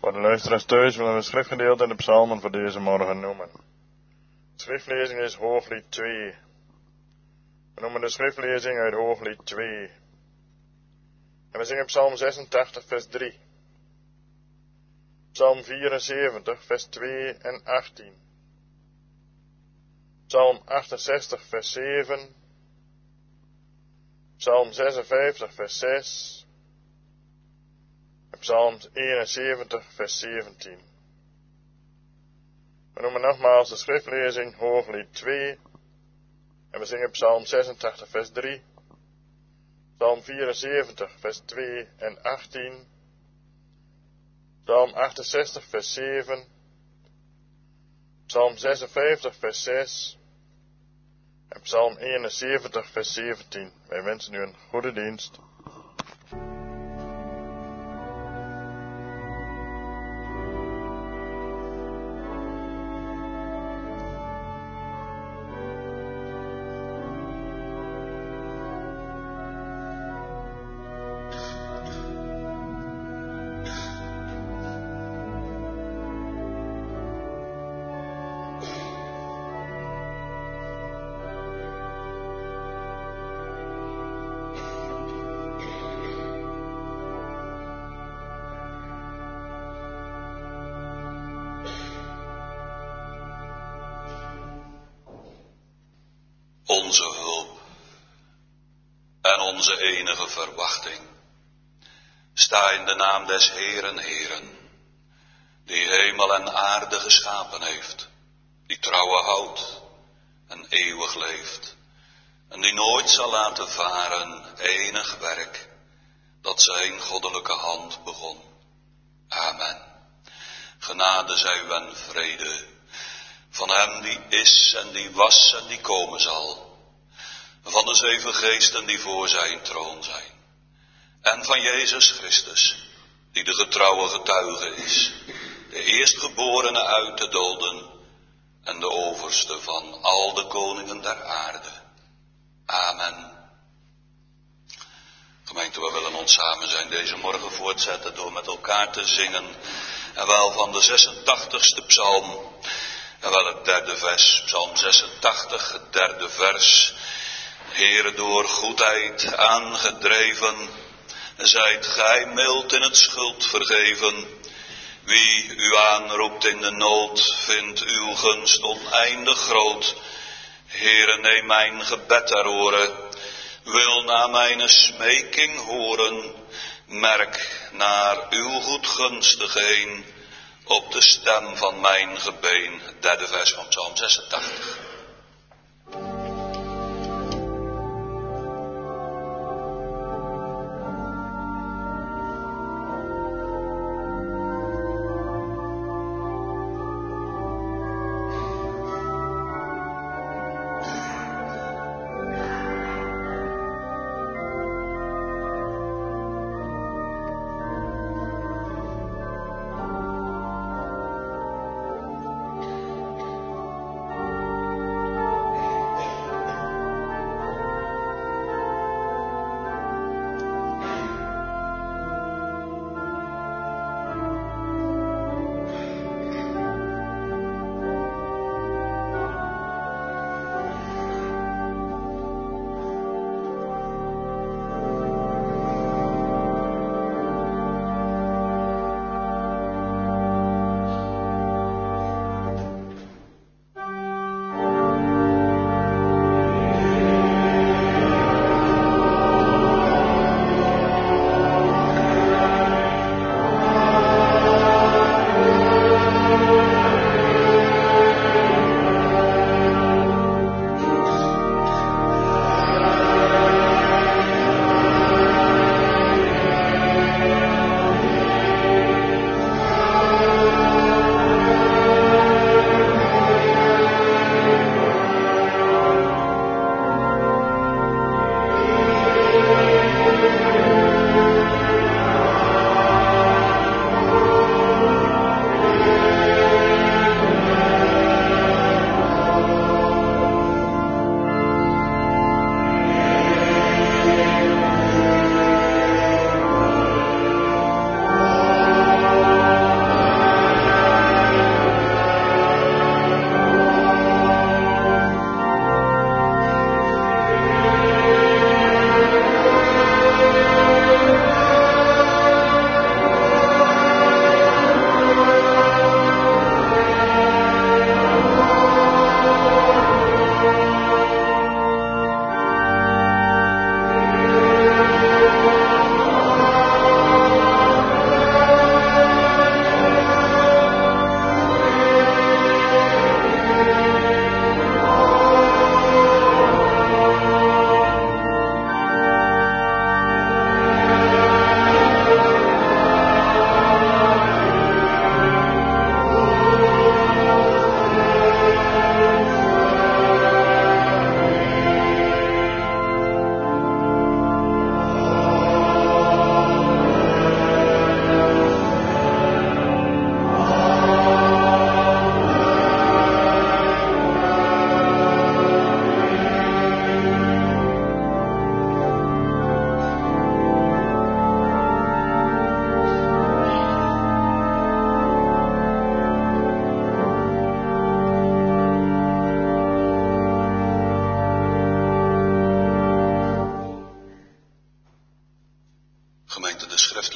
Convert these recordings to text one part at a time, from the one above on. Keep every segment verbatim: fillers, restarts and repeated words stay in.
Voor de luisteraars thuis willen we het schriftgedeelte in de psalmen voor deze morgen noemen. De schriftlezing is Hooglied twee. We noemen de schriftlezing uit Hooglied twee. En we zingen Psalm zesentachtig vers drie. Psalm vierenzeventig vers twee en achttien. Psalm achtenzestig vers zeven. Psalm zesenvijftig vers zes. En Psalm eenenzeventig vers zeventien. We noemen nogmaals de schriftlezing Hooglied twee. En we zingen Psalm zesentachtig vers drie. Psalm vierenzeventig vers twee en achttien. Psalm achtenzestig vers zeven. Psalm zesenvijftig vers zes. En Psalm eenenzeventig vers zeventien. Wij wensen u een goede dienst. Onze hulp en onze enige verwachting. Sta in de naam des Heeren, Heeren, die hemel en aarde geschapen heeft, die trouwe houdt en eeuwig leeft, en die nooit zal laten varen enig werk dat zijn goddelijke hand begon. Amen. Genade zij u en vrede van hem die is en die was en die komen zal, van de zeven geesten die voor zijn troon zijn, en van Jezus Christus, die de getrouwe getuige is, de eerstgeborene uit de doden en de overste van al de koningen der aarde. Amen. Gemeente, we willen ons samen zijn deze morgen voortzetten door met elkaar te zingen, en wel van de zesentachtigste psalm, en wel het derde vers, Psalm zesentachtig, het derde vers. Heere, door goedheid aangedreven, zijt gij mild in het schuld vergeven. Wie u aanroept in de nood, vindt uw gunst oneindig groot. Heere, neem mijn gebed ter oren, wil naar mijn smeking horen. Merk naar uw goedgunstigeen op de stem van mijn gebeen. Het derde vers van Psalm zesentachtig.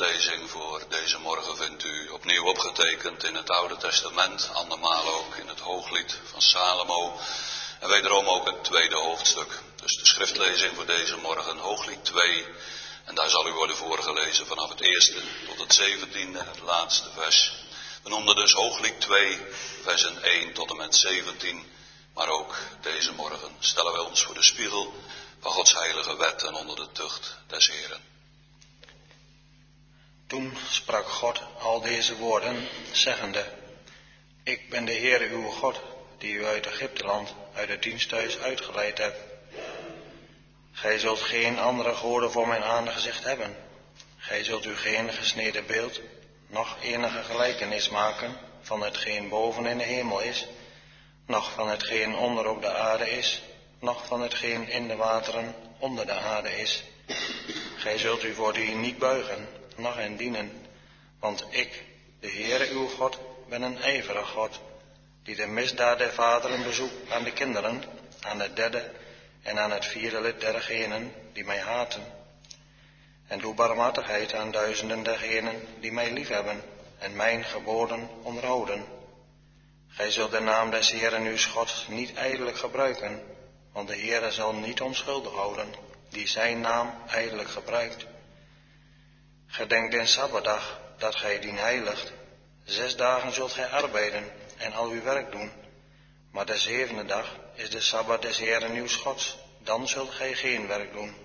schriftlezing voor deze morgen vindt u opnieuw opgetekend in het Oude Testament, andermaal ook in het Hooglied van Salomo en wederom ook het tweede hoofdstuk. Dus de schriftlezing voor deze morgen, Hooglied twee, en daar zal u worden voorgelezen vanaf het eerste tot het zeventiende, het laatste vers. We noemden dus Hooglied twee, versen één tot en met zeventien, maar ook deze morgen stellen wij ons voor de spiegel van Gods heilige wet en onder de tucht des Heren. Toen sprak God al deze woorden, zeggende: Ik ben de Heere uw God, die u uit Egypteland, uit het diensthuis uitgeleid hebt. Gij zult geen andere goden voor mijn aangezicht hebben. Gij zult u geen gesneden beeld, noch enige gelijkenis maken van hetgeen boven in de hemel is, noch van hetgeen onder op de aarde is, noch van hetgeen in de wateren onder de aarde is. Gij zult u voor die niet buigen, noch hen dienen, want ik, de Heere uw God, ben een ijverig God, die de misdaad der vaderen bezoekt aan de kinderen, aan het derde en aan het vierde lid dergenen die mij haten. En doe barmhartigheid aan duizenden dergenen die mij liefhebben en mijn geboden onderhouden. Gij zult de naam des Heeren uw Gods niet ijdelijk gebruiken, want de Heere zal niet onschuldig houden, die zijn naam ijdelijk gebruikt. Gedenk den Sabbatdag, dat gij dien heiligt. Zes dagen zult gij arbeiden en al uw werk doen. Maar de zevende dag is de Sabbat des Heeren uw Gods, dan zult gij geen werk doen.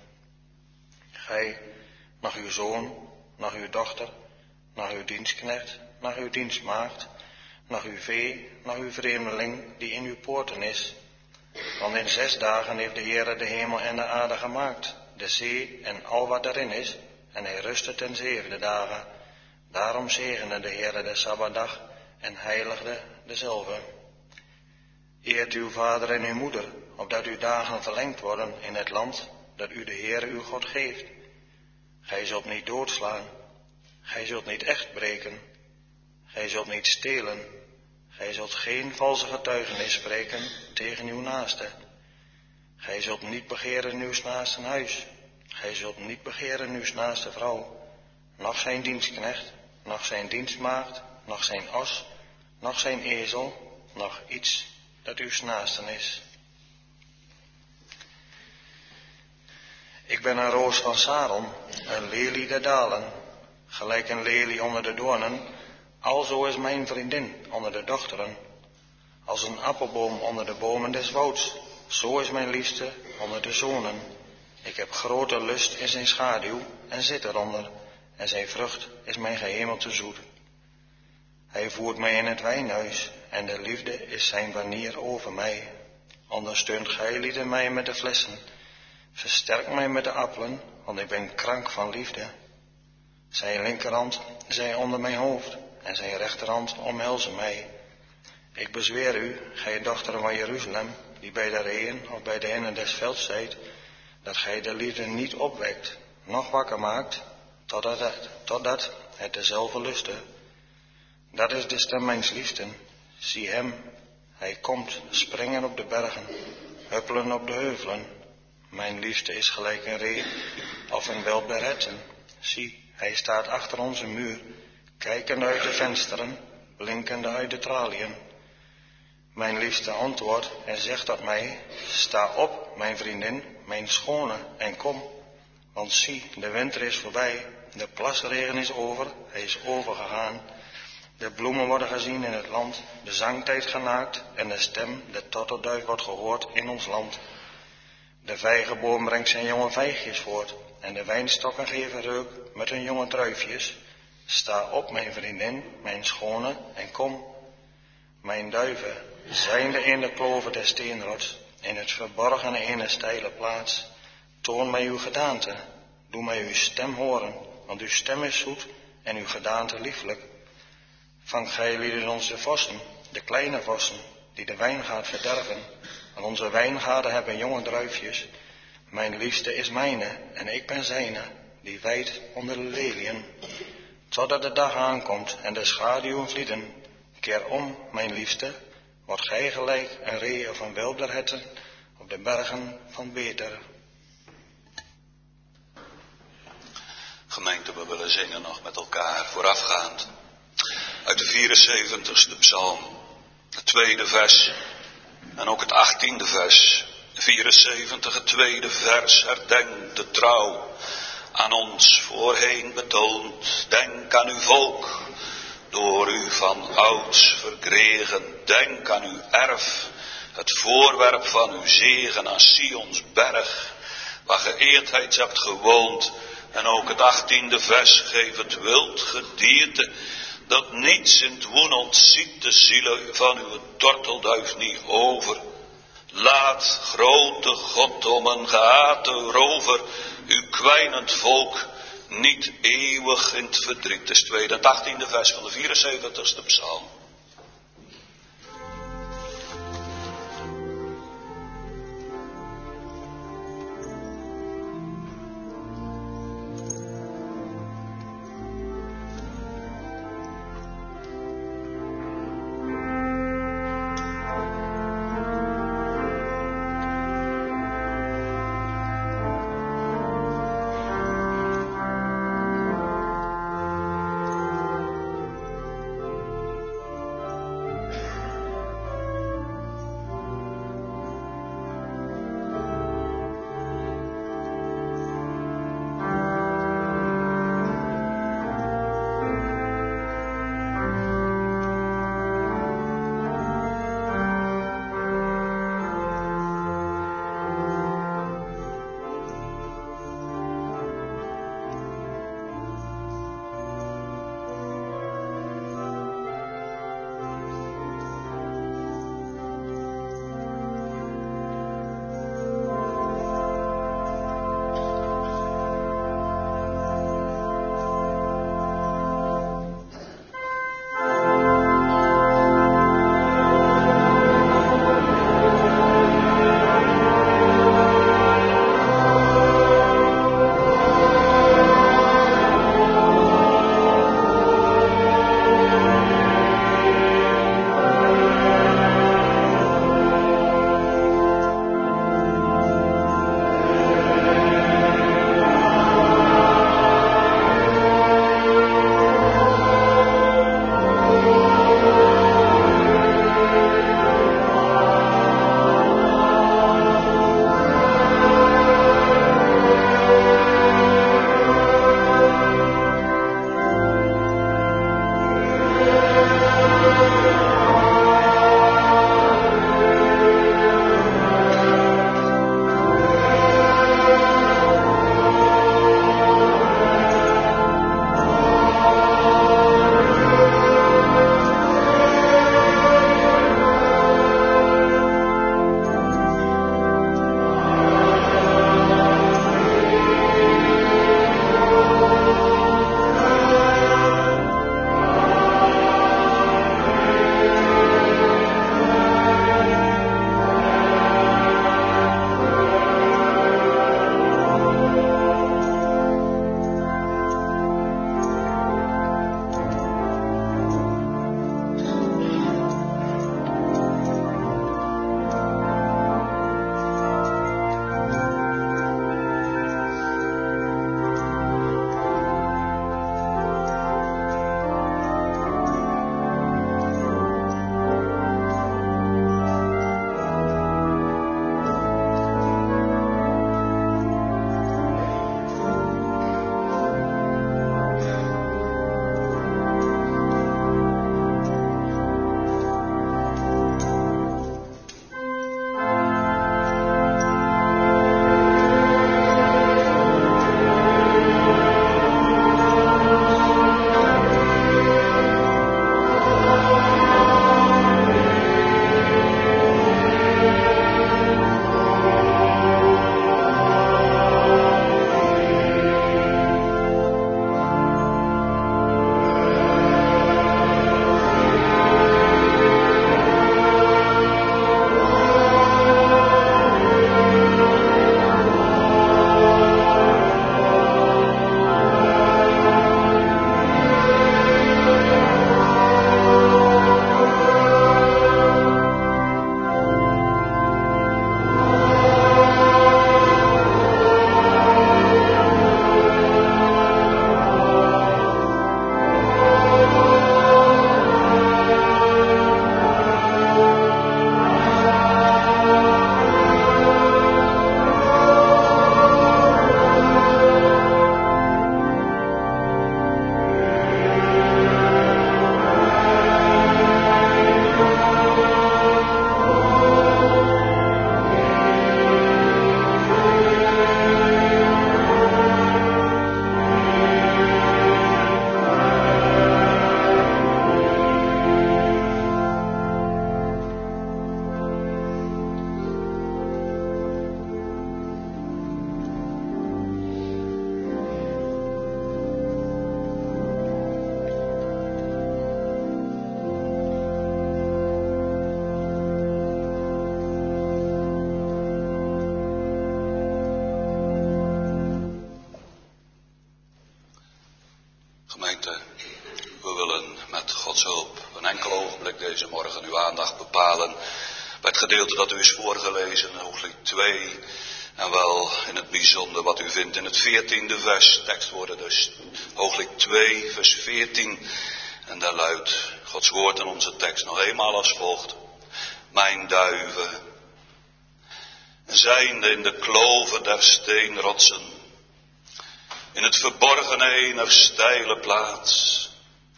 Gij, nog uw zoon, nog uw dochter, nog uw dienstknecht, nog uw dienstmaagd, nog uw vee, nog uw vreemdeling die in uw poorten is. Want in zes dagen heeft de Heere de hemel en de aarde gemaakt, de zee en al wat erin is, en hij rustte ten zevende dagen. Daarom zegende de Heere de Sabbatdag en heiligde dezelve. Eert uw vader en uw moeder, opdat uw dagen verlengd worden in het land dat u de Heere uw God geeft. Gij zult niet doodslaan, gij zult niet echt breken, gij zult niet stelen, gij zult geen valse getuigenis spreken tegen uw naaste. Gij zult niet begeren uw naaste huis, gij zult niet begeren uw naaste vrouw, noch zijn dienstknecht, noch zijn dienstmaagd, noch zijn os, noch zijn ezel, noch iets dat uw naasten is. Ik ben een roos van Saron, een lelie der dalen, gelijk een lelie onder de doornen, alzo is mijn vriendin onder de dochteren. Als een appelboom onder de bomen des wouds, zo is mijn liefste onder de zonen. Ik heb grote lust in zijn schaduw en zit eronder, en zijn vrucht is mijn gehemelte zoet. Hij voert mij in het wijnhuis, en de liefde is zijn banier over mij. Ondersteunt gij lieden mij met de flessen, versterk mij met de appelen, want ik ben krank van liefde. Zijn linkerhand zij onder mijn hoofd, en zijn rechterhand omhelzen mij. Ik bezweer u, gij dochteren van Jeruzalem, die bij de reeën of bij de hennen des velds zijt, dat gij de liefde niet opwekt, noch wakker maakt, totdat het, totdat het dezelfde luste. Dat is de stem mijns liefsten. Zie hem, hij komt, springen op de bergen, huppelen op de heuvelen. Mijn liefste is gelijk een ree of een wild beretten. Zie, hij staat achter onze muur, kijkende uit de vensteren, blinkende uit de traliën. Mijn liefste antwoordt en zegt tot mij: sta op, mijn vriendin, mijn schone, en kom. Want zie, de winter is voorbij, de plasregen is over, hij is overgegaan. De bloemen worden gezien in het land, de zangtijd genaakt en de stem, de tottelduif wordt gehoord in ons land. De vijgenboom brengt zijn jonge vijgjes voort en de wijnstokken geven reuk met hun jonge druifjes. Sta op, mijn vriendin, mijn schone, en kom. Mijn duiven, zijnde in de kloven des steenrots, in het verborgene in een steile plaats, toon mij uw gedaante, doe mij uw stem horen, want uw stem is zoet en uw gedaante lieflijk. Vang gij lieden ons de vossen, de kleine vossen, die de wijngaard verderven, want onze wijngaarden hebben jonge druifjes. Mijn liefste is mijne en ik ben zijne, die wijdt onder de leliën. Totdat de dag aankomt en de schaduwen vlieden, keer om, mijn liefste, wordt gij gelijk een ree of een wilderherten op de bergen van Beter. Gemeente, we willen zingen nog met elkaar voorafgaand. Uit de vierenzeventigste psalm, het tweede vers en ook het achttiende vers. vierenzeventig, het tweede vers, herdenk de trouw aan ons voorheen betoond. Denk aan uw volk, door u van ouds verkregen. Denk aan uw erf, het voorwerp van uw zegen, aan Sions berg, waar geëerdheid hebt gewoond. En ook het achttiende vers, geef het wild gedierte, dat niets in het woen ontziet, de zielen van uw tortelduif niet over. Laat, grote God, om een gehate rover, uw kwijnend volk niet eeuwig in het verdriet. Het is het tweede en het achttiende vers van de vierenzeventigste psalm. gemeente, we willen met Gods hulp een enkel ogenblik deze morgen uw aandacht bepalen bij het gedeelte dat u is voorgelezen, Hooglied twee, en wel in het bijzonder wat u vindt in het veertiende vers, tekstwoorden dus, Hooglied twee, vers veertien, en daar luidt Gods woord in onze tekst nog eenmaal als volgt: Mijn duiven, zijnde in de kloven der steenrotsen, in het verborgene ener steile plaats,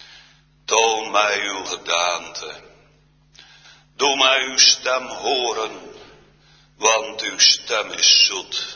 toon mij uw gedaante, doe mij uw stem horen, want uw stem is zoet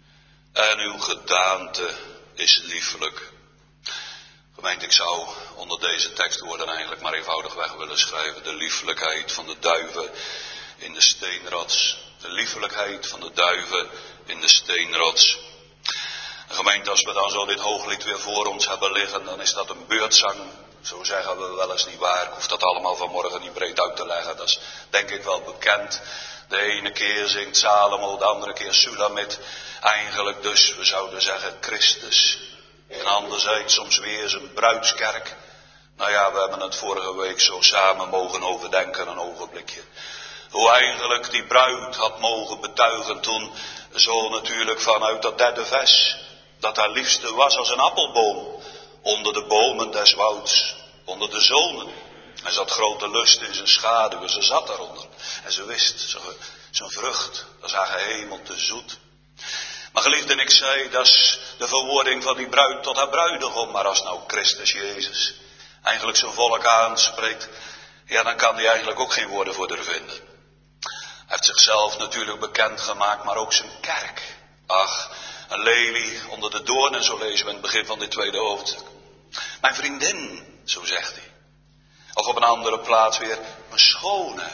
en uw gedaante is liefelijk. Gemeente, ik zou onder deze tekstwoorden eigenlijk maar eenvoudigweg willen schrijven: de liefelijkheid van de duiven in de steenrots. De liefelijkheid van de duiven in de steenrots. Gemeente, als we dan zo dit hooglied weer voor ons hebben liggen, dan is dat een beurtzang. Zo zeggen we wel eens, niet waar. Ik hoef dat allemaal vanmorgen niet breed uit te leggen. Dat is denk ik wel bekend. De ene keer zingt Salomo, de andere keer Sulamit. Eigenlijk dus, we zouden zeggen, Christus. En anderzijds soms weer zijn bruidskerk. Nou ja, we hebben het vorige week zo samen mogen overdenken, een ogenblikje. Hoe eigenlijk die bruid had mogen betuigen toen, zo natuurlijk vanuit dat derde vers, dat haar liefste was als een appelboom onder de bomen des wouds, onder de zonen. En ze had grote lust in zijn schaduw en ze zat daaronder. En ze wist, zijn vrucht, dat is haar gehemel te zoet. Maar geliefden, ik zei, dat is de verwoording van die bruid tot haar bruidegom. Maar als nou Christus Jezus eigenlijk zijn volk aanspreekt, ja, dan kan hij eigenlijk ook geen woorden voor haar vinden. Hij heeft zichzelf natuurlijk bekendgemaakt, maar ook zijn kerk. Ach, een lelie onder de doornen, zo lezen we in het begin van dit tweede hoofdstuk. Mijn vriendin, zo zegt hij. Of op een andere plaats weer, mijn schone.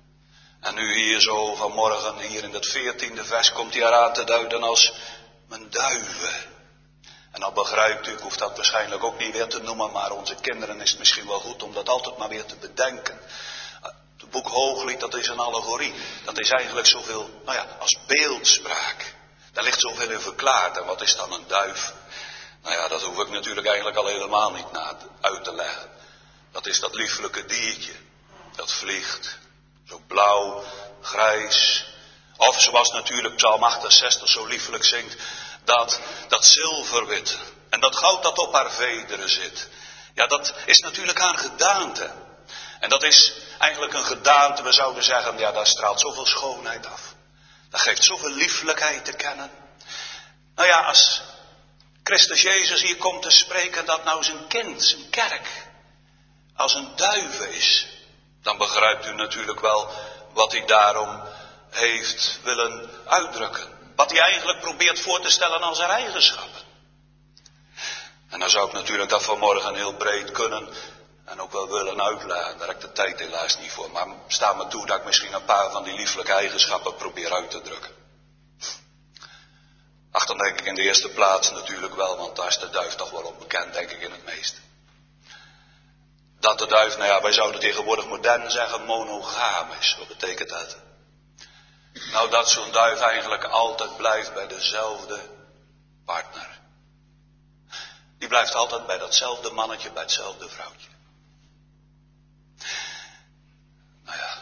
En nu hier zo vanmorgen, hier in dat veertiende vers, komt hij haar aan te duiden als mijn duiven. En dan begrijpt u, ik hoef dat waarschijnlijk ook niet weer te noemen, maar onze kinderen is het misschien wel goed om dat altijd maar weer te bedenken. Het boek Hooglied, dat is een allegorie. Dat is eigenlijk zoveel, nou ja, als beeldspraak. Daar ligt zoveel in verklaard. En wat is dan een duif? Nou ja, dat hoef ik natuurlijk eigenlijk al helemaal niet na uit te leggen. Dat is dat lieflijke diertje. Dat vliegt. Zo blauw, grijs. Of zoals natuurlijk Psalm achtenzestig zo liefelijk zingt. Dat, dat zilverwit. En dat goud dat op haar vederen zit. Ja, dat is natuurlijk haar gedaante. En dat is eigenlijk een gedaante, we zouden zeggen, ja, daar straalt zoveel schoonheid af. Dat geeft zoveel lieflijkheid te kennen. Nou ja, als Christus Jezus hier komt te spreken dat nou zijn kind, zijn kerk, als een duiven is, dan begrijpt u natuurlijk wel wat hij daarom heeft willen uitdrukken. Wat hij eigenlijk probeert voor te stellen als zijn eigenschappen. En dan zou ik natuurlijk dat vanmorgen heel breed kunnen en ook wel willen uitleggen. Daar heb ik de tijd helaas niet voor. Maar sta me toe dat ik misschien een paar van die lieflijke eigenschappen probeer uit te drukken. Ach, dan denk ik in de eerste plaats natuurlijk wel, want daar is de duif toch wel onbekend, denk ik in het meest. Dat de duif, nou ja, wij zouden tegenwoordig modern zeggen, monogaam is. Wat betekent dat? Nou, dat zo'n duif eigenlijk altijd blijft bij dezelfde partner. Die blijft altijd bij datzelfde mannetje, bij hetzelfde vrouwtje. Nou ja,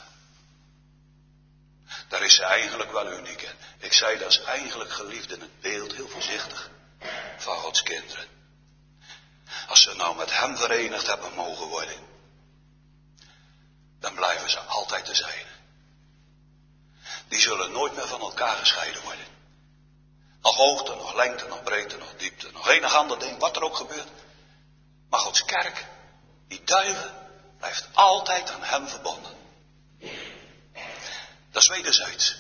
daar is ze eigenlijk wel uniek in. Ik zei, dat is eigenlijk geliefd in het beeld, heel voorzichtig, van Gods kinderen. Als ze nou met hem verenigd hebben mogen worden, dan blijven ze altijd de zijne. Die zullen nooit meer van elkaar gescheiden worden. Nog hoogte, nog lengte, nog breedte, nog diepte, nog enig ander ding, wat er ook gebeurt. Maar Gods kerk, die duiven, blijft altijd aan hem verbonden. Dat is wederzijds.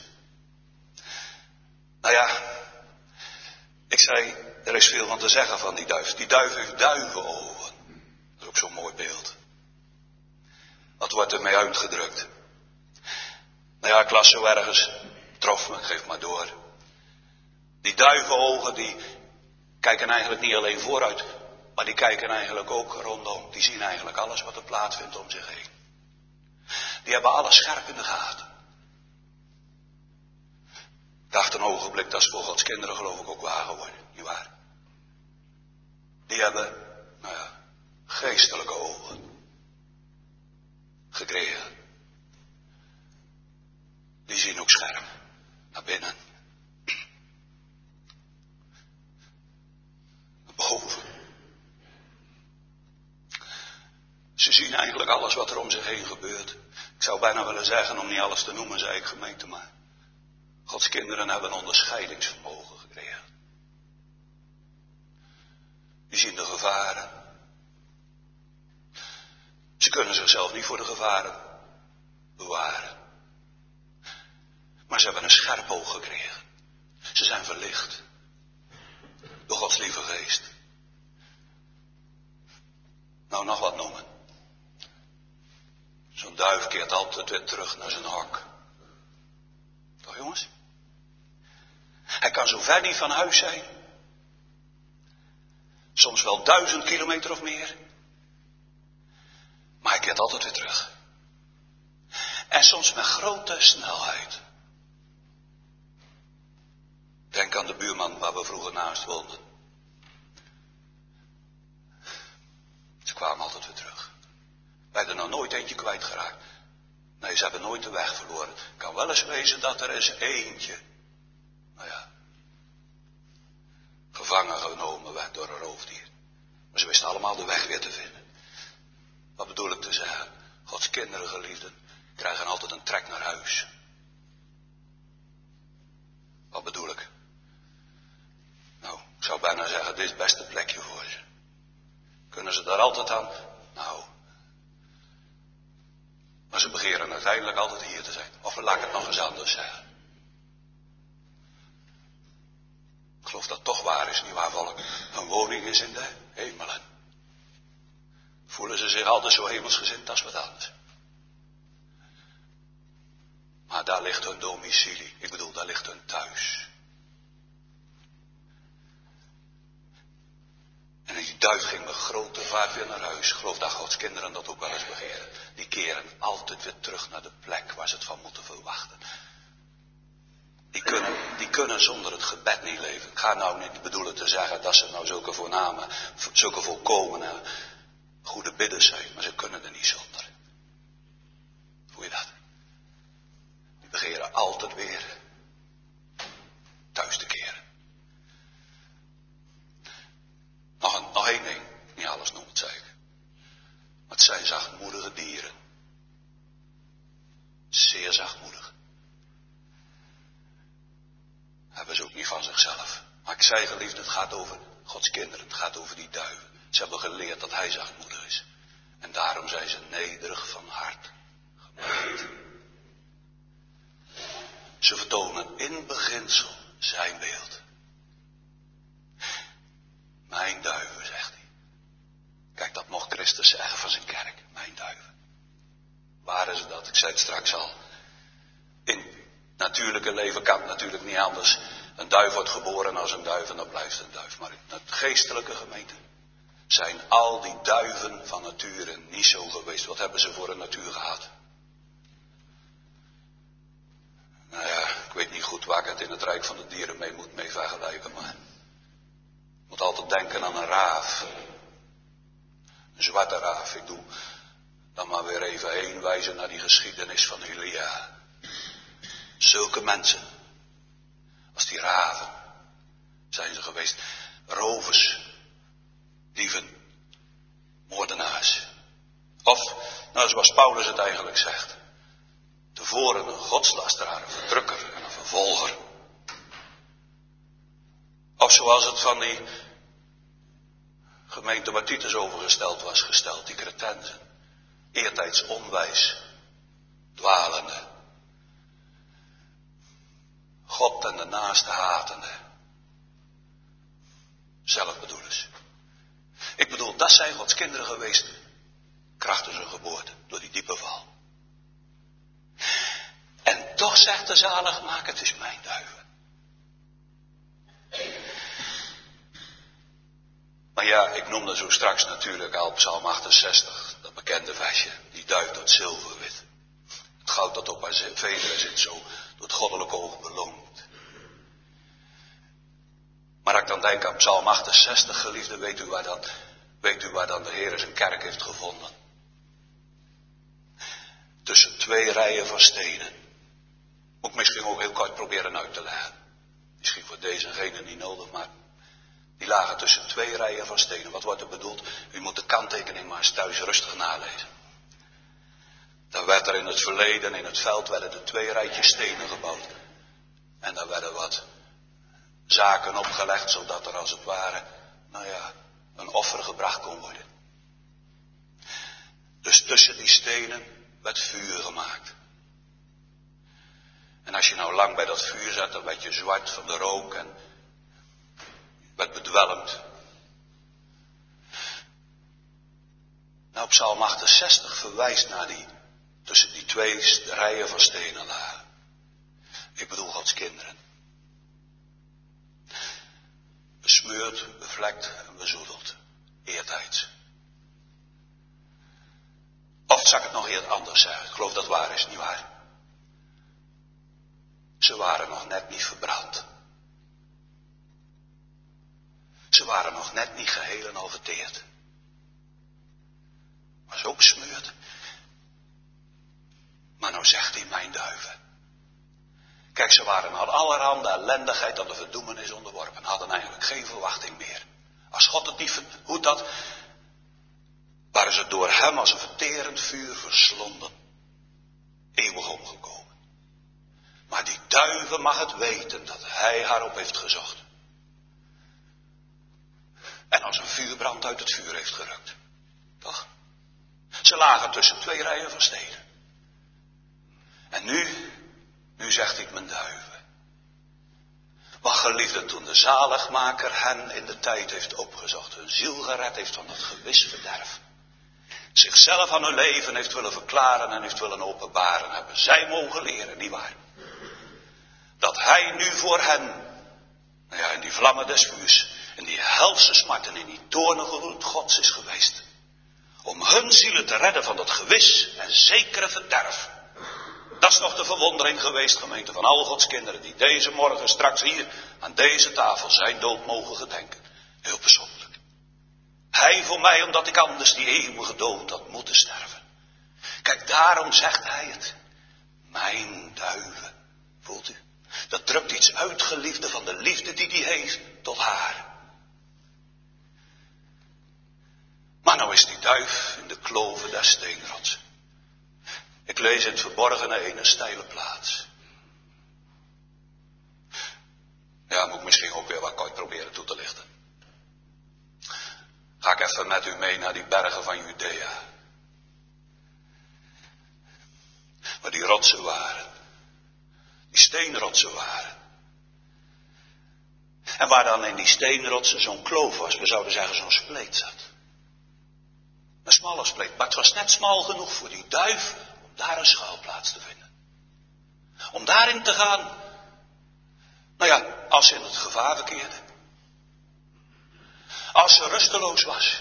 Nou ja, ik zei, er is veel van te zeggen van die duif. Die duif heeft duivenogen. Dat is ook zo'n mooi beeld. Wat wordt er mee uitgedrukt? Nou ja, ik las zo ergens, trof me, geef maar door. Die duivenogen, die kijken eigenlijk niet alleen vooruit, maar die kijken eigenlijk ook rondom. Die zien eigenlijk alles wat er plaatsvindt om zich heen. Die hebben alles scherp in de gaten. Ik dacht een ogenblik, dat is voor Gods kinderen geloof ik ook waar geworden, nietwaar? Die hebben, nou ja, geestelijke ogen gekregen. Die zien ook scherp naar binnen. Naar boven. Ze zien eigenlijk alles wat er om zich heen gebeurt. Ik zou bijna willen zeggen, om niet alles te noemen, zei ik gemeente, maar Gods kinderen hebben een onderscheidingsvermogen gekregen. Die zien de gevaren. Ze kunnen zichzelf niet voor de gevaren bewaren. Maar ze hebben een scherp oog gekregen. Ze zijn verlicht. Door Gods lieve geest. Nou, nog wat noemen. Zo'n duif keert altijd weer terug naar zijn hok. Toch jongens? Hij kan zo ver niet van huis zijn. Soms wel duizend kilometer of meer. Maar hij keert altijd weer terug. En soms met grote snelheid. Denk aan de buurman waar we vroeger naast woonden. Ze kwamen altijd weer terug. Wij hebben er nog nooit eentje kwijtgeraakt. Nee, ze hebben nooit de weg verloren. Het kan wel eens wezen dat er eens eentje, nou ja, gevangen genomen werd door een roofdier. Maar ze wisten allemaal de weg weer te vinden. Wat bedoel ik te zeggen? Gods kinderen, geliefden, krijgen altijd een trek naar huis. Wat bedoel ik? Nou, ik zou bijna zeggen, dit is het beste plekje voor ze. Kunnen ze daar altijd aan? Nou. Maar ze begeren uiteindelijk altijd hier te zijn. Of laat ik het nog eens anders zeggen. Ik geloof dat het toch waar is, niet waar volk? Een woning is in de hemelen. Voelen ze zich altijd zo hemelsgezind als wat anders. Maar daar ligt hun domicilie. Ik bedoel, daar ligt hun thuis. En die duif ging met grote vaart weer naar huis. Ik geloof dat Gods kinderen dat ook wel eens begeren. Die keren altijd weer terug naar de plek waar ze het van moeten verwachten. Die kunnen, die kunnen zonder het gebed niet leven. Ik ga nou niet bedoelen te zeggen dat ze nou zulke voorname, zulke volkomene, goede bidders zijn. Maar ze kunnen er niet zonder. Hoe je dat? Die begeren altijd weer thuis te keren. Nog, een, nog één ding. Niet alles noemt het zeker. Maar het zijn zachtmoedige dieren. Zeer zachtmoedig. Hebben ze ook niet van zichzelf. Maar ik zei geliefd, het gaat over Gods kinderen. Het gaat over die duiven. Ze hebben geleerd dat hij zachtmoedig is. En daarom zijn ze nederig van hart gemaakt. Ze vertonen in beginsel zijn beeld. Mijn duiven, zegt hij. Kijk, dat mocht Christus zeggen van zijn kerk. Mijn duiven. Waren ze dat? Ik zei het straks al. In natuurlijke leven kan het natuurlijk niet anders. Een duif wordt geboren als een duif en dat blijft een duif. Maar in het geestelijke gemeente zijn al die duiven van nature niet zo geweest. Wat hebben ze voor een natuur gehad? Nou ja, ik weet niet goed waar ik het in het rijk van de dieren mee moet mee vergelijken, maar ik moet altijd denken aan een raaf. Een zwarte raaf. Ik doe dan maar weer even heen wijzen naar die geschiedenis van Elia. Zulke mensen, als die raven, zijn ze geweest. Rovers, dieven, moordenaars. Of, nou zoals Paulus het eigenlijk zegt. Tevoren een godslasteraar, een verdrukker en een vervolger. Of zoals het van die gemeente waar Titus overgesteld was gesteld, die cretensen. Eertijds onwijs, dwalende. God en de naaste hatende. Zelfbedoelers. Ik bedoel, dat zijn Gods kinderen geweest. Krachtens hun geboorte, door die diepe val. En toch zegt de zaligmaker, het is mijn duiven. Maar ja, ik noemde zo straks natuurlijk al Psalm achtenzestig, dat bekende versje. Die duif dat zilverwit. Het goud dat op haar vederen zit, zo door het goddelijke oog beloond. Maar als ik dan denk aan Psalm achtenzestig, geliefde, weet u waar dat, Weet u waar dan de Heer zijn kerk heeft gevonden? Tussen twee rijen van stenen. Moet ik misschien ook heel kort proberen uit te leggen. Misschien voor deze en gene niet nodig, maar die lagen tussen twee rijen van stenen. Wat wordt er bedoeld? U moet de kanttekening maar eens thuis rustig nalezen. Dan werd er in het verleden, in het veld, werden er twee rijtjes stenen gebouwd. En daar werden wat zaken opgelegd, zodat er als het ware, nou ja, een offer gebracht kon worden. Dus tussen die stenen werd vuur gemaakt. En als je nou lang bij dat vuur zat, dan werd je zwart van de rook en werd bedwelmd. Nou, Psalm achtenzestig verwijst naar die, tussen die twee rijen van stenen lagen. Ik bedoel Gods kinderen. Besmeurd, bevlekt en bezoedeld. Eertijds. Of zal ik het nog heel anders zeggen? Ik geloof dat waar is, niet waar? Ze waren nog net niet verbrand. Ze waren nog net niet geheel en al verteerd. Maar zo besmeurd. Maar nou zegt hij mijn duiven. Kijk, ze waren aan allerhande ellendigheid aan de verdoemenis onderworpen. Hadden eigenlijk geen verwachting meer. Als God het niet ver... Hoe dat? Waren ze door hem als een verterend vuur verslonden. Eeuwig omgekomen. Maar die duiven mag het weten dat hij haar op heeft gezocht. En als een vuurbrand uit het vuur heeft gerukt. Toch? Ze lagen tussen twee rijen van stenen. En nu, nu zegt ik mijn duiven. Wat geliefde, toen de zaligmaker hen in de tijd heeft opgezocht. Hun ziel gered heeft van het gewis verderf. Zichzelf aan hun leven heeft willen verklaren en heeft willen openbaren. Hebben zij mogen leren, nietwaar? Dat hij nu voor hen, nou ja, in die vlammen des vuurs, in die helse smarten, in die toornige gloed Gods is geweest. Om hun zielen te redden van dat gewis en zekere verderf. Dat is nog de verwondering geweest, gemeente, van al Gods kinderen die deze morgen straks hier aan deze tafel zijn dood mogen gedenken. Heel persoonlijk. Hij voor mij, omdat ik anders die eeuwige dood had moeten sterven. Kijk, daarom zegt hij het. Mijn duiven. Voelt u? Dat drukt iets uit, geliefde, van de liefde die hij heeft tot haar. Maar nou is die duif in de kloven der steenrots. Ik lees in het verborgene een steile plaats. Ja, moet ik misschien ook weer wat kort proberen toe te lichten. Ga ik even met u mee naar die bergen van Judea. Waar die rotsen waren. Die steenrotsen waren. En waar dan in die steenrotsen zo'n kloof was, we zouden zeggen zo'n spleet zat. Een smalle spleet, maar het was net smal genoeg voor die duif om daar een schuilplaats te vinden. Om daarin te gaan, nou ja, als ze in het gevaar verkeerde. Als ze rusteloos was.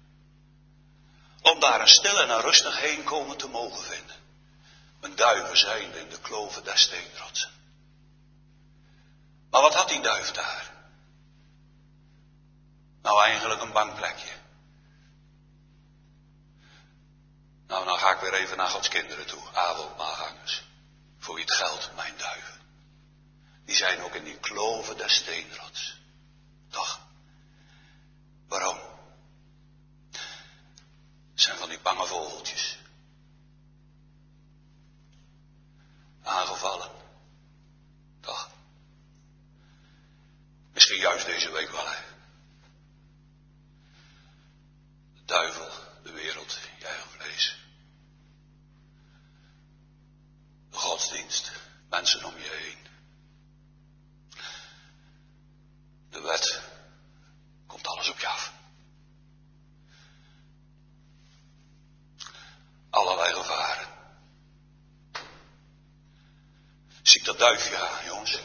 Om daar een stil en een rustig heenkomen te mogen vinden. Mijn duiven zijnde in de kloven der steenrotsen. Maar wat had die duif daar? Nou, eigenlijk een bankplekje. Nou, dan ga ik weer even naar Gods kinderen toe, avondmaalgangers. Voor wie het geldt, mijn duiven. Die zijn ook in die kloven der steenrots. Toch? Waarom? Het zijn van die bange vogeltjes. Aangevallen. Toch? Misschien juist deze week wel, hè. De duivel, de wereld, je eigen vlees. De godsdienst, mensen om je heen. De wet, komt alles op je af. Allerlei gevaren. Zie ik dat duifje aan, jongens?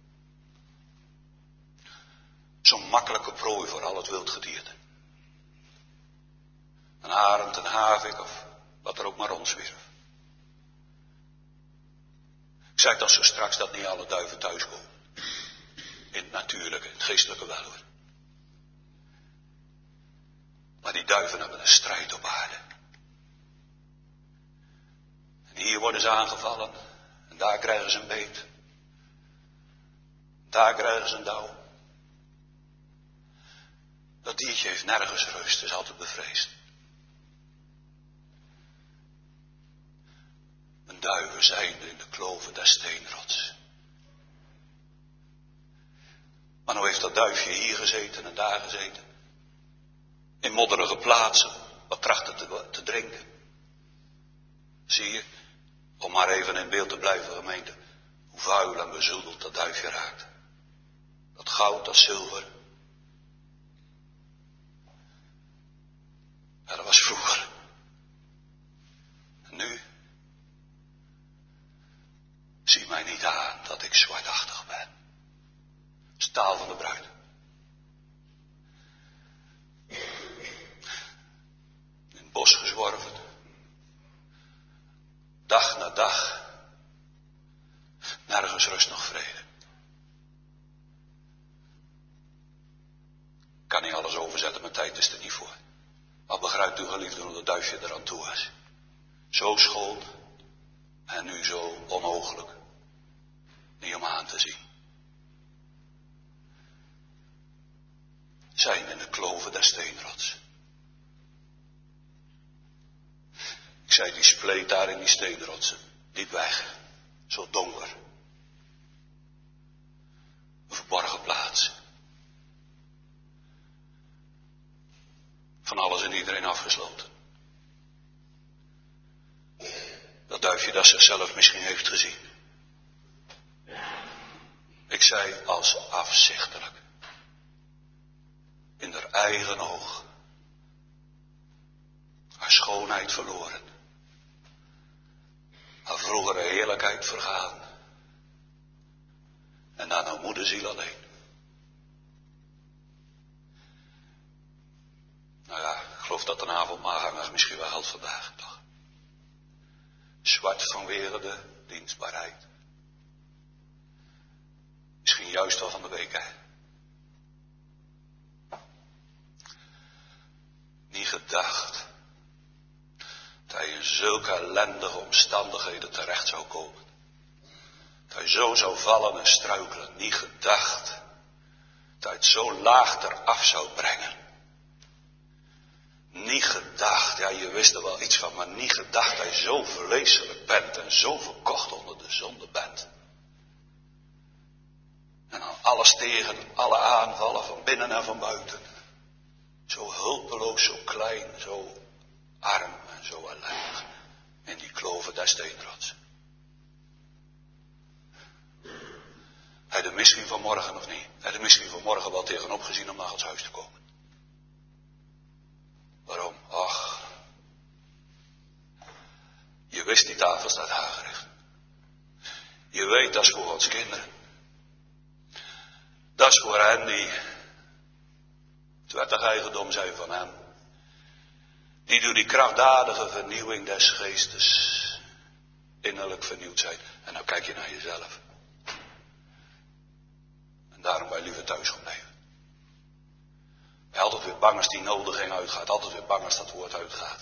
Zo'n makkelijke prooi voor al het wildgedierte. Een arend, een havik of wat er ook maar rondzwierf. Ik zei dan zo straks dat niet alle duiven thuiskomen. In het natuurlijke, in het geestelijke wel hoor. Maar die duiven hebben een strijd op aarde. En hier worden ze aangevallen. En daar krijgen ze een beet. Daar krijgen ze een dauw. Dat diertje heeft nergens rust, is altijd bevreesd. Een duiven zijnde in de kloven der steenrots. Maar nou heeft dat duifje hier gezeten en daar gezeten. In modderige plaatsen, wat trachten te, te drinken. Zie je, om maar even in beeld te blijven, gemeente, hoe vuil en bezoedeld dat duifje raakt. Dat goud, dat zilver. Ja, dat was vroeger. En nu? Zie mij niet aan dat ik zwartachtig ben. Staal van de bruid. In het bos gezworven. Dag na dag. Nergens rust nog vrede. Ik kan niet alles overzetten, mijn tijd is er niet voor. Maar begrijpt uw geliefde hoe dat duifje eraan toe was. Zo schoon en nu zo onmogelijk. Niet om aan te zien. Zijn in de kloven der steenrots. Ik zei, die spleet daar in die steenrotsen. Diep weg. Zo donker. Een verborgen plaats. Van alles en iedereen afgesloten. Dat duifje dat zichzelf misschien heeft gezien. Ik zei als afzichtelijk. In haar eigen oog. Haar schoonheid verloren. Haar vroegere heerlijkheid vergaan. En dan haar moederziel alleen. Nou ja, ik geloof dat een avondmaal misschien wel geldt vandaag, toch? Zwart vanwege de dienstbaarheid. Misschien juist wel van de week, hè? Niet gedacht dat hij in zulke ellendige omstandigheden terecht zou komen. Dat hij zo zou vallen en struikelen. Niet gedacht dat hij het zo laag eraf zou brengen. Niet gedacht, ja je wist er wel iets van, maar niet gedacht dat je zo vleeselijk bent en zo verkocht onder de zonde bent. En dan alles tegen, alle aanvallen van binnen en van buiten. Zo hulpeloos, zo klein, zo arm en zo ellendig. In die kloven der steenrots. Hij er misschien vanmorgen of niet? Hij er misschien vanmorgen wel tegenop gezien om naar Gods huis te komen? Waarom? Ach. Je wist die tafel staat aangericht. Je weet dat is voor Gods kinderen. Dat is voor hen die het wettig eigendom zijn van hem. Die door die krachtdadige vernieuwing des geestes innerlijk vernieuwd zijn. En dan kijk je naar jezelf. En daarom ben je liever thuis gebleven. Ben je altijd weer bang als die nodiging uitgaat. Altijd weer bang als dat woord uitgaat.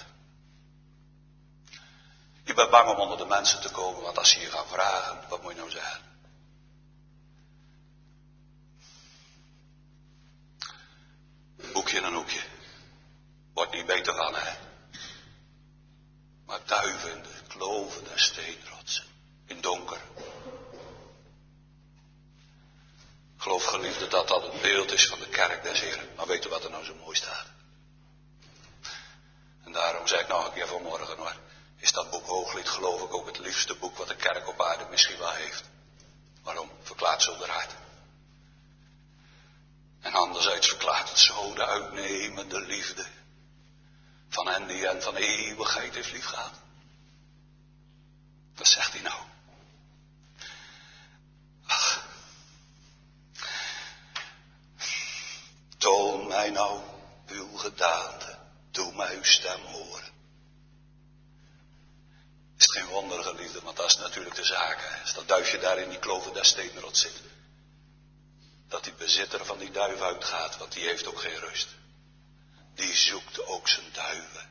Je bent bang om onder de mensen te komen. Want als ze je gaan vragen, wat moet je nou zeggen? Boekje in een hoekje. Wordt niet beter van, hè. Maar duiven in de kloven der steenrotsen. In donker. Ik geloof geliefde dat dat het beeld is van de kerk des Heren. Maar weet u wat er nou zo mooi staat? En daarom zei ik nog een keer vanmorgen hoor. Is dat boek Hooglied geloof ik ook het liefste boek wat de kerk op aarde misschien wel heeft. Waarom? Verklaart zo de raad. En anderzijds verklaart het zo de uitnemende liefde. Van hen die hen van eeuwigheid heeft liefgehad. Wat zegt hij nou? Ach. Toon mij nou uw gedaante. Doe mij uw stem horen. Is het geen wonder, geliefde, want dat is natuurlijk de zaak. Hè? Als dat duifje daar in die kloven der steenrot zit. Dat die bezitter van die duif uitgaat, want die heeft ook geen rust. die zoekt ook zijn duiven.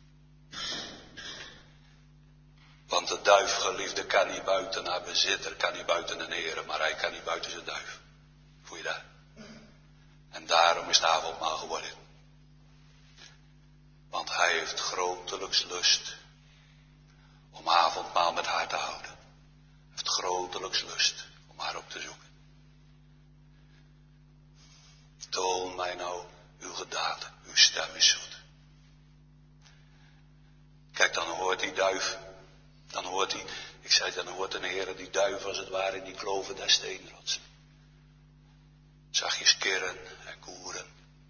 Want de duifgeliefde kan niet buiten haar bezitter, kan niet buiten een heren, maar hij kan niet buiten zijn duif. Voel je dat? En daarom is het avondmaal geworden. Want hij heeft grotelijks lust om avondmaal met haar te houden. Hij heeft grotelijks lust om haar op te zoeken. Toon mij nou uw gedaante, uw stem is zoet. Kijk, dan hoort die duif, dan hoort hij, ik zei dan hoort een heren die duif als het ware in die kloven der steenrotsen. Zachtjes kirren en koeren.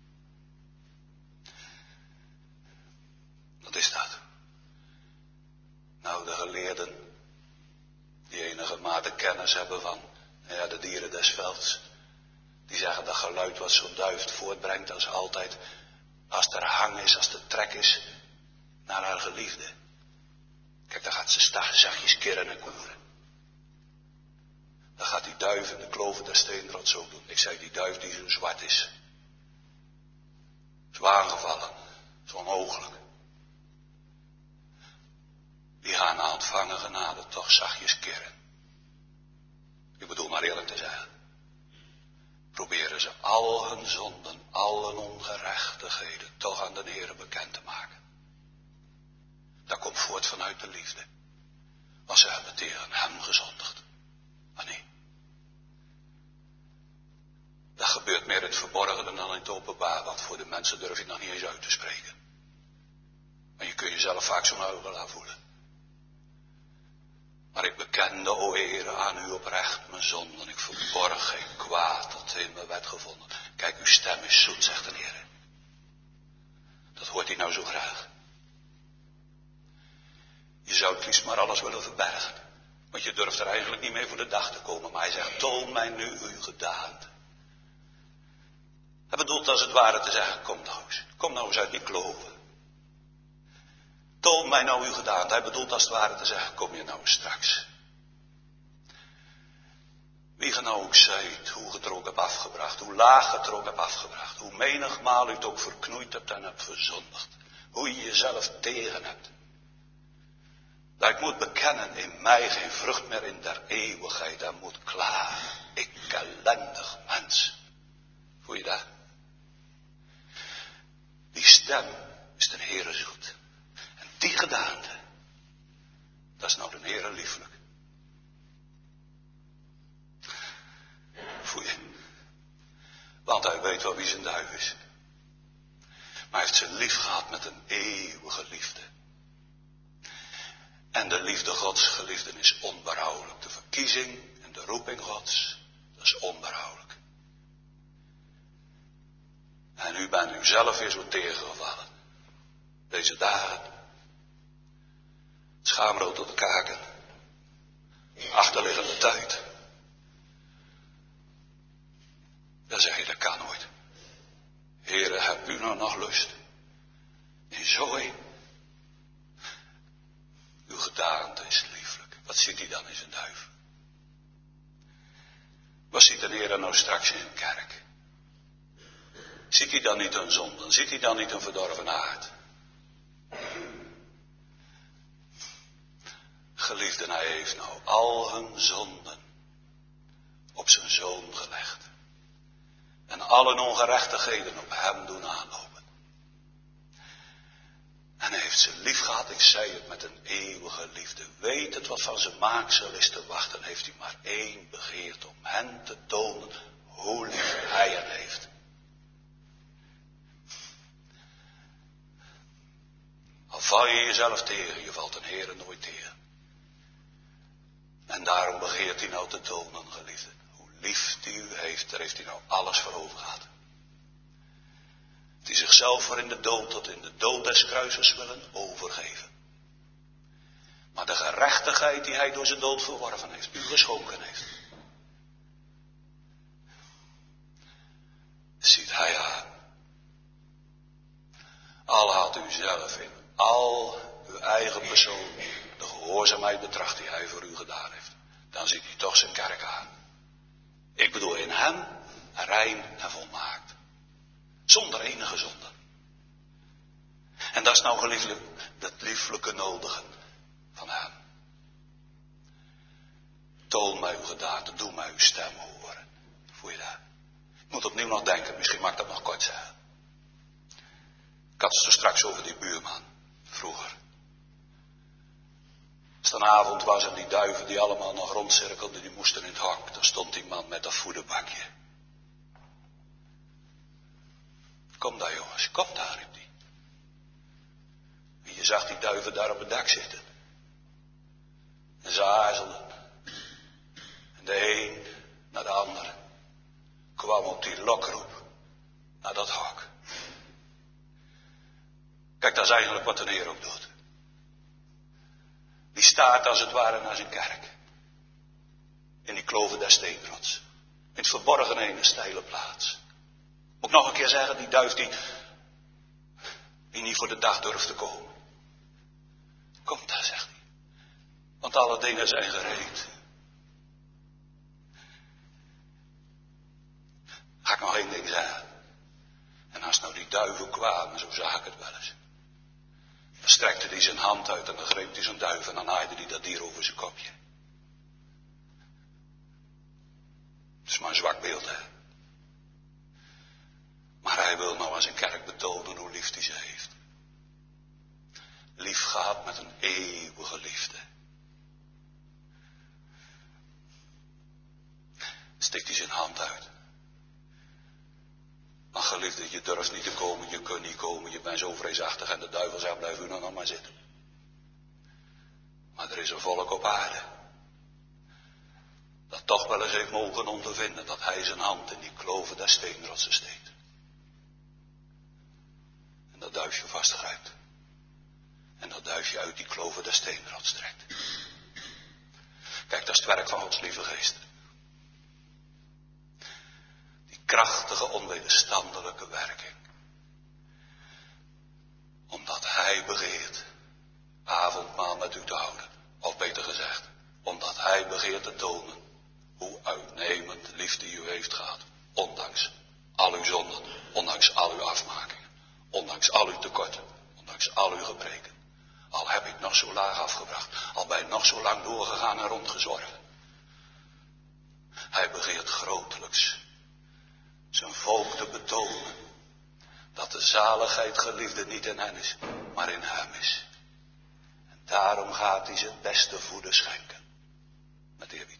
Wat is dat? Nou, de geleerden, die enige mate kennis hebben van ja, de dieren des velds, die zeggen dat geluid wat zo'n duif voortbrengt als altijd, als er hang is, als er trek is, naar haar geliefde. Kijk, dan gaat ze stag, zachtjes kirren en koeren. Dan gaat die duif in de kloven der steenrots ook doen. Ik zei, die duif die zo zwart is. Zo aangevallen, zo onmogelijk. Die gaan na ontvangen genade toch zachtjes kirren. Ik bedoel maar eerlijk te zeggen. Proberen ze al hun zonden, al hun ongerechtigheden toch aan de Heere bekend te maken. Dat komt voort vanuit de liefde. Want ze hebben tegen hem gezondigd. Maar nee. Dat gebeurt meer in het verborgen dan in het openbaar. Want voor de mensen durf je het nog niet eens uit te spreken. Maar je kunt jezelf vaak zo'n huilen laten voelen. Maar ik bekende, o Heere, aan u oprecht mijn zonden. Ik verborg geen kwaad dat in me werd gevonden. Kijk, uw stem is zoet, zegt de Heere. Dat hoort hij nou zo graag. Je zou het liefst maar alles willen verbergen. Want je durft er eigenlijk niet mee voor de dag te komen. Maar hij zegt, toon mij nu uw gedaante. Hij bedoelt als het ware te zeggen, kom nou eens. Kom nou eens uit die kloven. Toon mij nou uw gedaante. Hij bedoelt als het ware te zeggen, kom je nou eens straks. Wie ge nou ook zijt, hoe ge het er ook hebt afgebracht. Hoe laag ge het er ook hebt afgebracht. Hoe menigmaal u het ook verknoeid hebt en hebt verzondigd. Hoe je jezelf tegen hebt. Dat ik moet bekennen, in mij geen vrucht meer in der eeuwigheid. En moet klagen. Ik ellendig mens. Voel je dat? Die stem is de Heere zoet. En die gedaante, dat is nou de Heere lieflijk. Voel je? Want hij weet wel wie zijn duif is. Maar hij heeft zijn lief gehad met een eeuwige liefde. En de liefde Gods, geliefden, is onberouwelijk. De verkiezing en de roeping Gods, dat is onberouwelijk. En u bent u zelf weer zo tegengevallen. Deze dagen. Schaamrood op de kaken. Achterliggende tijd. Dan zeg je, dat kan nooit. Heere, hebt u nou nog lust? In zooi. Uw gedaante is lieflijk. Wat ziet hij dan in zijn duif? Wat ziet de Heere nou straks in een kerk? Ziet hij dan niet een zonde? Ziet hij dan niet een verdorven aard? Geliefden, hij heeft nou al hun zonden op zijn zoon gelegd. En alle ongerechtigheden op hem doen aanlopen. En hij heeft ze lief gehad, ik zei het, met een eeuwige liefde. Weet het wat van zijn maaksel is te wachten, heeft hij maar één begeerd om hen te tonen hoe lief hij hen heeft. Al val je jezelf tegen, je valt een Heere nooit tegen. En daarom begeert hij nou te tonen, geliefde. Hoe lief hij u heeft, daar heeft hij nou alles voor over gehad. Die zichzelf voor in de dood tot in de dood des kruises willen overgeven. Maar de gerechtigheid die hij door zijn dood verworven heeft, u geschonken heeft. Ziet hij aan. Al had u zelf in al uw eigen persoon de gehoorzaamheid betracht die hij voor u gedaan heeft. Dan ziet hij toch zijn kerk aan. Ik bedoel in hem rein en volmaakt. Zonder enige zonde. En dat is nou gelieflijk, dat lieflijke nodigen van hem. Toon mij uw gedaante, doe mij uw stem horen. Voel je dat? Ik moet opnieuw nog denken, misschien mag ik dat nog kort zeggen. Ik had het er straks over die buurman, vroeger. Als het een avond was en die duiven die allemaal nog rondcirkelden, die moesten in het hok. Dan stond die man met dat voederbakje. Kom daar jongens, kom daar, riep die. En je zag die duiven daar op het dak zitten. En ze aarzelden. En de een naar de andere kwam op die lokroep naar dat hok. Kijk, dat is eigenlijk wat de Heer ook doet. Die staat als het ware naar zijn kerk. In die kloven der steenrots. In het verborgen ene steile plaats. Moet ik nog een keer zeggen, die duif die, die niet voor de dag durft te komen. Kom daar, zegt hij. Want alle dingen zijn gereed. Ga ik nog één ding zeggen. En als nou die duiven kwamen, zo zag ik het wel eens. Dan strekte hij zijn hand uit en dan greep hij zo'n duif en dan haaide hij dat dier over zijn kopje. Het is maar een zwak beeld, hè. Maar hij wil nou aan zijn kerk betonen hoe lief hij ze heeft. Lief gehad met een eeuwige liefde. Stikt hij zijn hand uit. Maar geliefde, je durft niet te komen, je kunt niet komen, je bent zo vreesachtig en de duivel zegt, blijf u nou nog maar zitten. Maar er is een volk op aarde dat toch wel eens heeft mogen ondervinden dat hij zijn hand in die kloven der steenrotsen steekt. En dat duifje vastgrijpt. En dat duifje uit die kloven der steenrots trekt. Kijk, dat is het werk van Gods lieve geest. Die krachtige, onwederstandelijke werking. Omdat hij begeert avondmaal met u te houden. Of beter gezegd, omdat hij begeert te tonen hoe uitnemend liefde u heeft gehad. Ondanks al uw zonden, ondanks al uw afmakingen, ondanks al uw tekorten, ondanks al uw gebreken. Al heb ik nog zo laag afgebracht, al ben ik nog zo lang doorgegaan en rondgezworven. Hij begeert grotelijks zijn volk te betonen dat de zaligheid, geliefde, niet in hen is, maar in hem is. En daarom gaat hij ze het beste voeden schenken. Met eerbied.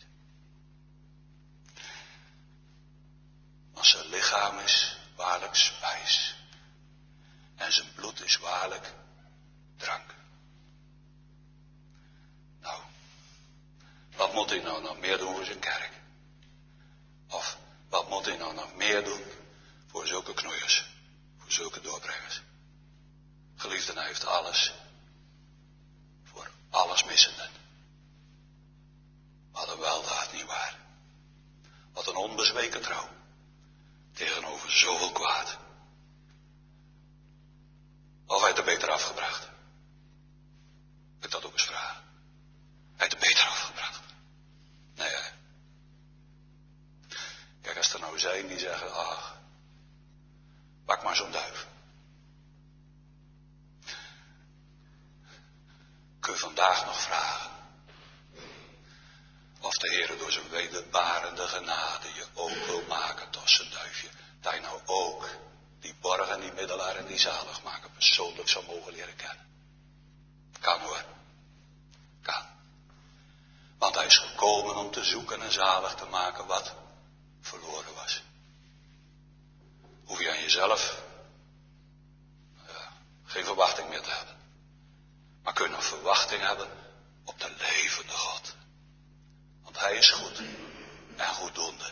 Want zijn lichaam is waarlijk spijs. En zijn bloed is waarlijk drank. Nou, wat moet hij nou nog meer doen voor zijn kerk? Of wat moet hij nou nog meer doen voor zulke knoeiers, voor zulke doorbrengers? Geliefden, hij heeft alles voor alles missenden. Wat een weldaad, nietwaar? Wat een onbezweken trouw tegenover zoveel kwaad. Of hij het er beter afgebracht? Ik dat ook eens vragen. Hij het er beter afgebracht? Nee, hè? Kijk, als er nou zijn die zeggen, ach, pak maar zo'n duif. Kun je vandaag nog vragen of de Heer door zijn wederbarende genade je ook wil maken tot zijn duifje. Dat hij nou ook die borg en die middelaar en die zaligmaker persoonlijk zou mogen leren kennen. Kan hoor. Kan. Want hij is gekomen om te zoeken en zalig te maken wat verloren was. Hoef je aan jezelf ja, geen verwachting meer te hebben. Maar kun je nog verwachting hebben op de levende God. Want hij is goed en goeddoende.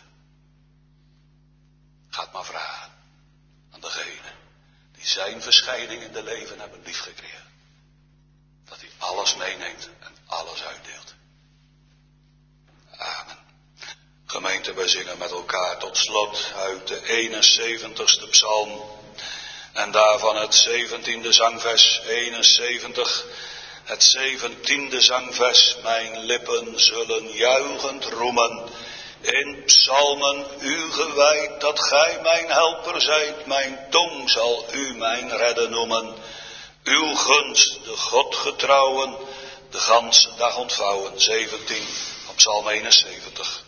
Ga het maar vragen aan degene die zijn verschijning in de leven hebben liefgekregen. Dat hij alles meeneemt en alles uitdeelt. Amen. Gemeente, wij zingen met elkaar tot slot uit de eenenzeventigste psalm. En daarvan het zeventiende zangvers, eenenzeventig. Het zeventiende zangvers, mijn lippen zullen juichend roemen. In psalmen u gewijd, dat gij mijn helper zijt, mijn tong zal u mijn redder noemen. Uw gunst, de Godgetrouwen, de ganse dag ontvouwen. zeventien van Psalm eenenzeventig.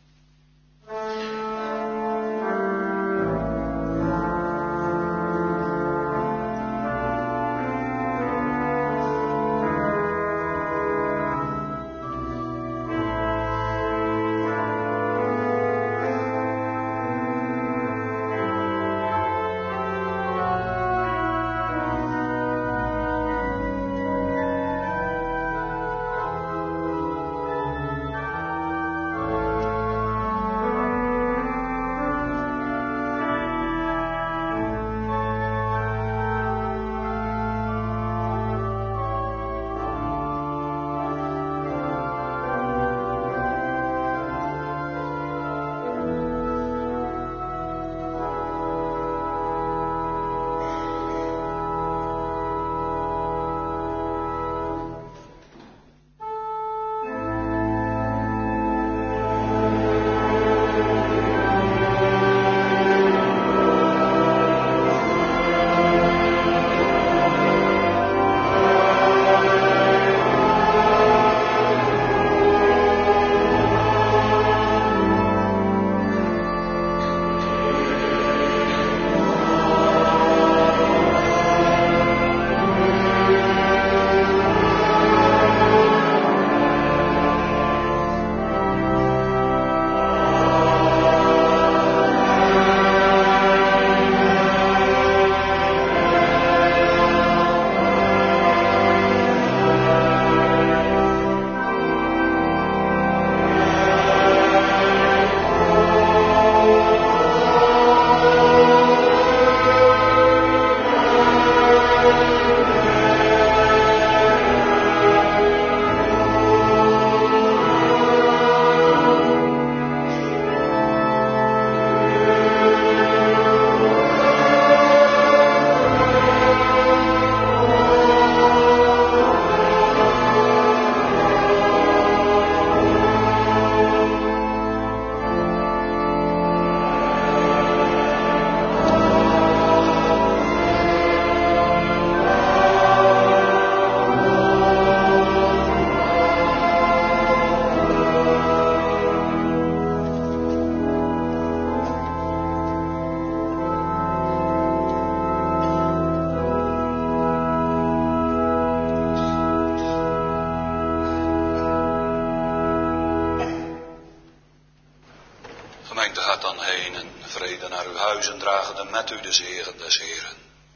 Gaat dan heen en vrede naar uw huizen, dragende met u de zegen des Heeren.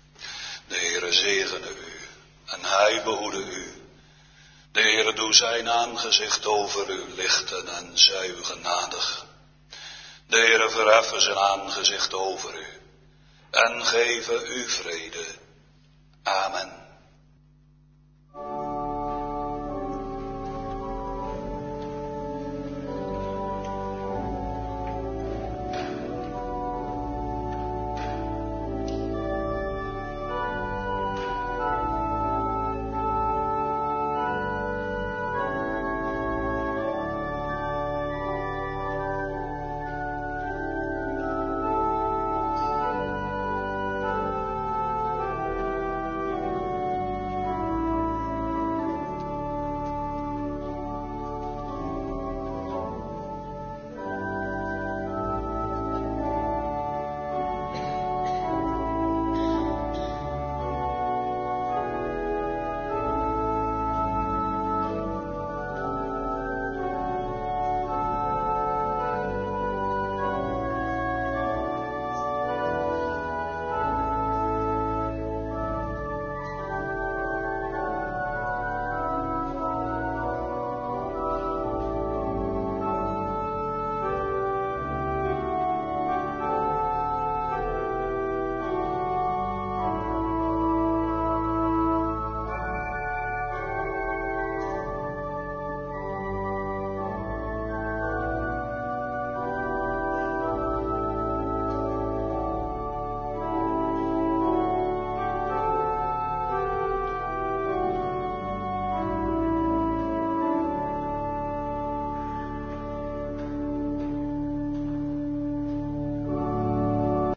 De Heere zegene u en hij behoede u. De Heere doe zijn aangezicht over u lichten en zij u genadig. De Heere verheffe zijn aangezicht over u en geven u vrede. Amen.